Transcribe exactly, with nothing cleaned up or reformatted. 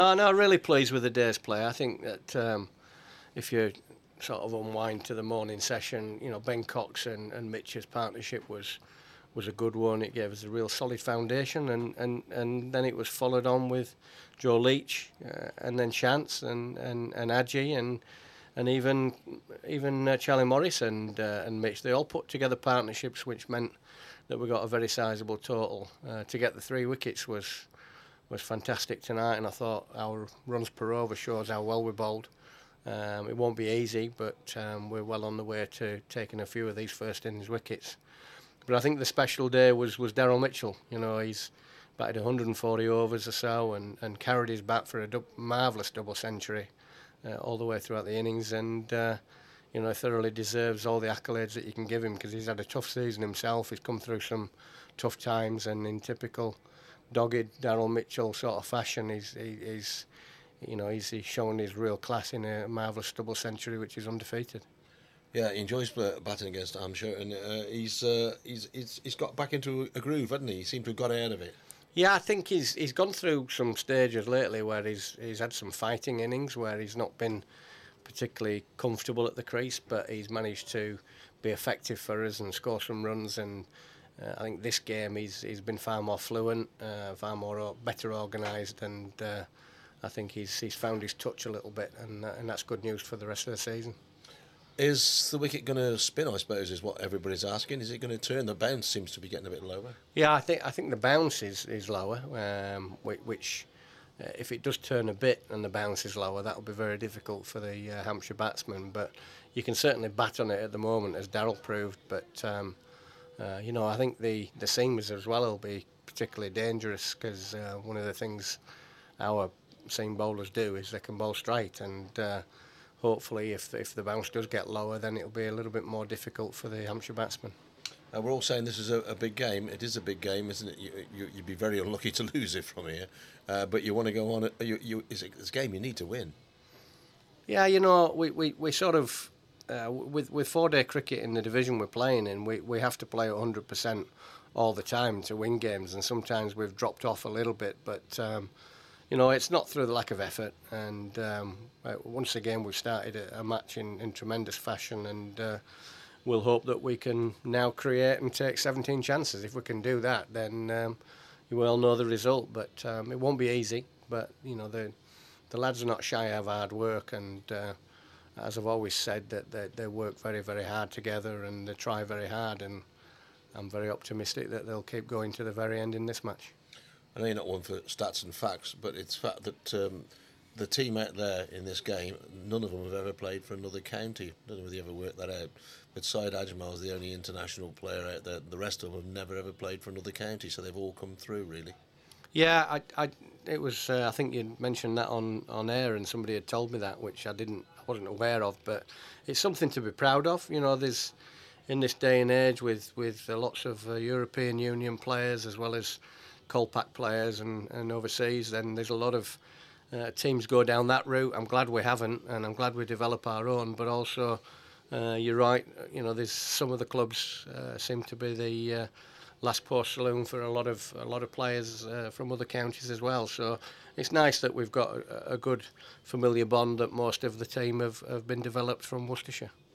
Oh, no, really pleased with the day's play. I think that um, if you sort of unwind to the morning session, you know, Ben Cox and, and Mitch's partnership was was a good one. It gave us a real solid foundation, and, and, and then it was followed on with Joe Leach, uh, and then Chance and and and Adji and and even even uh, Charlie Morris and uh, and Mitch. They all put together partnerships which meant that we got a very sizable total. Uh, to get the three wickets was was fantastic tonight, and I thought our runs per over shows how well we bowled. Um, it won't be easy, but um, we're well on the way to taking a few of these first innings wickets. But I think the special day was, was Daryl Mitchell. You know, he's batted one hundred forty overs or so and, and carried his bat for a dub- marvellous double century uh, all the way throughout the innings, and uh, you know, thoroughly deserves all the accolades that you can give him, because he's had a tough season himself. He's come through some tough times, and in typical dogged Daryl Mitchell sort of fashion, he's, he, he's you know, he's, he's shown his real class in a marvellous double century, which is undefeated. Yeah, he enjoys batting against Hampshire, and uh, he's, uh, he's he's he's got back into a groove, hasn't he? He seemed to have got out of it. Yeah, I think he's he's gone through some stages lately where he's he's had some fighting innings where he's not been particularly comfortable at the crease, but he's managed to be effective for us and score some runs. And uh, I think this game he's he's been far more fluent, uh, far more better organised, and uh, I think he's he's found his touch a little bit, and uh, and that's good news for the rest of the season. Is the wicket going to spin, I suppose, is what everybody's asking. Is it going to turn? The bounce seems to be getting a bit lower. Yeah, I think I think the bounce is, is lower, um, which, uh, if it does turn a bit and the bounce is lower, that will be very difficult for the uh, Hampshire batsmen. But you can certainly bat on it at the moment, as Daryl proved. But, um, uh, you know, I think the, the seamers as well will be particularly dangerous, because uh, one of the things our seam bowlers do is they can bowl straight, and uh, hopefully, if if the bounce does get lower, then it'll be a little bit more difficult for the Hampshire batsmen. Uh, we're all saying this is a, a big game. It is a big game, isn't it? You, you, you'd be very unlucky to lose it from here, uh, but you want to go on. You, you, it's, a, it's a game you need to win. Yeah, you know, we, we, we sort of, uh, with with four-day cricket in the division we're playing in, we, we have to play one hundred percent all the time to win games, and sometimes we've dropped off a little bit, but um, you know, it's not through the lack of effort. And um, once again, we've started a, a match in, in tremendous fashion, and uh, we'll hope that we can now create and take seventeen chances. If we can do that, then um, you will know the result. But um, it won't be easy. But you know, the the lads are not shy of hard work, and uh, as I've always said, that they, they work very, very hard together, and they try very hard. And I'm very optimistic that they'll keep going to the very end in this match. I know you're not one for stats and facts, but it's fact that um, the team out there in this game, none of them have ever played for another county. I don't know whether you ever worked that out. But Syed Ajmal is the only international player out there. The rest of them have never ever played for another county, so they've all come through, really. Yeah, I, I, it was. Uh, I think you mentioned that on, on air, and somebody had told me that, which I didn't, I wasn't aware of. But it's something to be proud of. You know, there's in this day and age with with uh, lots of uh, European Union players as well as Colpack players and, and overseas, then there's a lot of uh, teams go down that route. I'm glad we haven't, and I'm glad we develop our own. But also, uh, you're right. You know, there's some of the clubs uh, seem to be the uh, last post saloon for a lot of a lot of players uh, from other counties as well. So it's nice that we've got a, a good familiar bond that most of the team have, have been developed from Worcestershire.